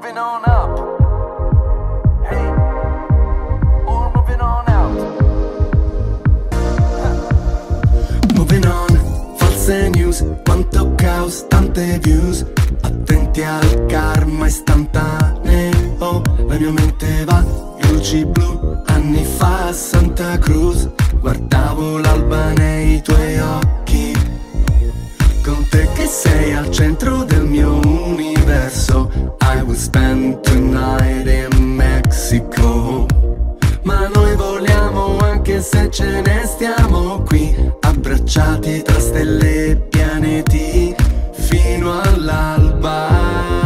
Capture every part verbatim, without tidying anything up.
moving on up. Hey, all moving on out. Moving on, false news, quanto caos, tante views. Attenti al karma istantaneo. La mia mente va, luci blu. Anni fa a Santa Cruz guardavo l'alba nei tuoi occhi. Con te che sei al centro del mio universo. I will spend tonight in Mexico. Ma noi voliamo anche se ce ne stiamo qui, abbracciati tra stelle e pianeti fino all'alba.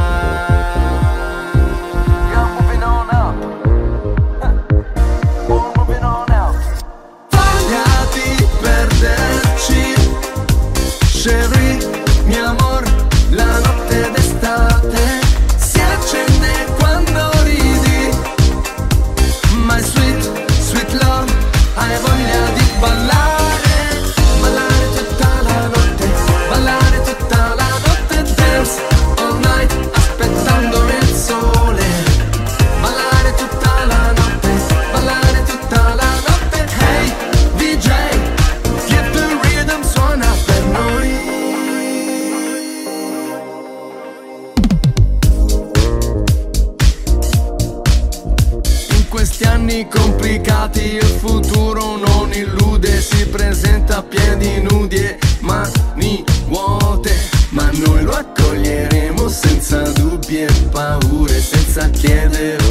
Sherry, mi amor, la notte d'estate si accende quando ridi. My sweet, sweet love, hai voglia di ballare, ballare tutta la notte, ballare tutta la notte, dance all night, aspettando il sole, ballare tutta la notte, ballare tutta la notte. Hey D J, get the rhythm, suona per noi. Questi anni complicati il futuro non illude, si presenta a piedi nudi e mani vuote, ma noi lo accoglieremo senza dubbi e paure, senza chiedere